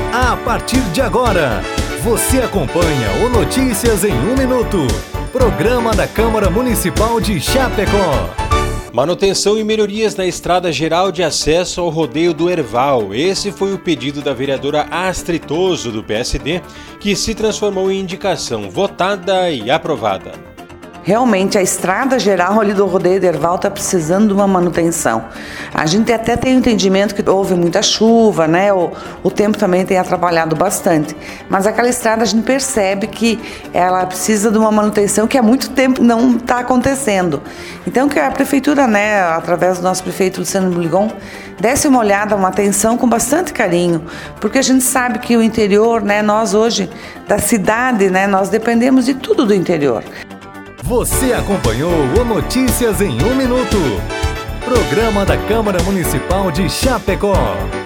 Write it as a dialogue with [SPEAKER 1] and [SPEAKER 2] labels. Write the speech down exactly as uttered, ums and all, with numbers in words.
[SPEAKER 1] A partir de agora, você acompanha o Notícias em um Minuto, programa da Câmara Municipal de Chapecó.
[SPEAKER 2] Manutenção e melhorias na estrada geral de acesso ao rodeio do Herval. Esse foi o pedido da vereadora Astrid Toso, do P S D, que se transformou em indicação votada e aprovada.
[SPEAKER 3] Realmente, a estrada geral ali do rodeio do Herval está precisando de uma manutenção. A gente até tem o entendimento que houve muita chuva, né? O, o tempo também tem atrapalhado bastante. Mas aquela estrada a gente percebe que ela precisa de uma manutenção que há muito tempo não está acontecendo. Então, que a prefeitura, né, através do nosso prefeito Luciano Bligon, desse uma olhada, uma atenção com bastante carinho, porque a gente sabe que o interior, né, nós hoje, da cidade, né, nós dependemos de tudo do interior.
[SPEAKER 1] Você acompanhou o Notícias em um Minuto, programa da Câmara Municipal de Chapecó.